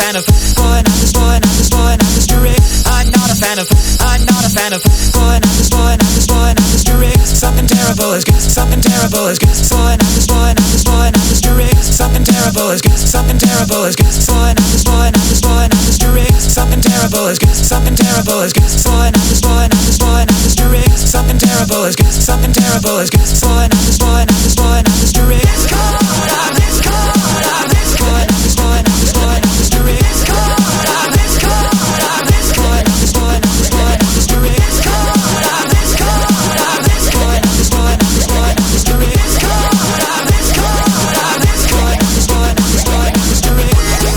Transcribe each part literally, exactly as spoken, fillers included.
fan of blowing out this, blowing out this, blowing out this jewelry. I'm not a fan of, I'm not a fan of blowing out this, blowing out this, blowing out this jewelry. Something terrible is good, something terrible is good. Blowing out this, blowing out this, blowing out this jewelry. Something terrible is good, something terrible is good. Blowing out this, blowing out this, blowing out this jewelry. Something terrible is good, something terrible is good. Blowing out this, blowing out this, blowing out this jewelry. Something terrible is good, something terrible is good. Blowing out this, blowing out this, blowing out this jewelry. It's cold out, it's cold out, it's blowing out this, blowing out this, blowing out this jewelry. It's cold out, it's cold out, it's blowing out this, blowing out this, blowing out this jewelry. It's cold out, it's cold out, it's blowing out this, blowing out this, blowing out this jewelry. It's cold out, it's cold out, it's blowing out this, blowing out this, blowing out this jewelry.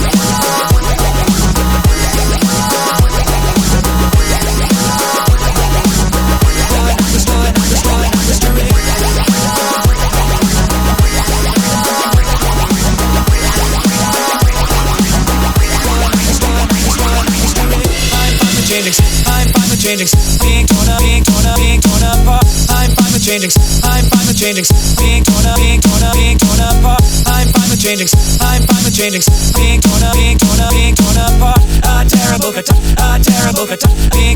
Changing, I'm fine with changing, being torn up, being torn up, being torn apart. I'm fine with changing, I'm fine with changing, being torn up, being torn up, being torn apart. I'm fine with changing, I'm fine with changing, being torn up, being torn up, being torn apart. A terrible cut, a terrible cut, being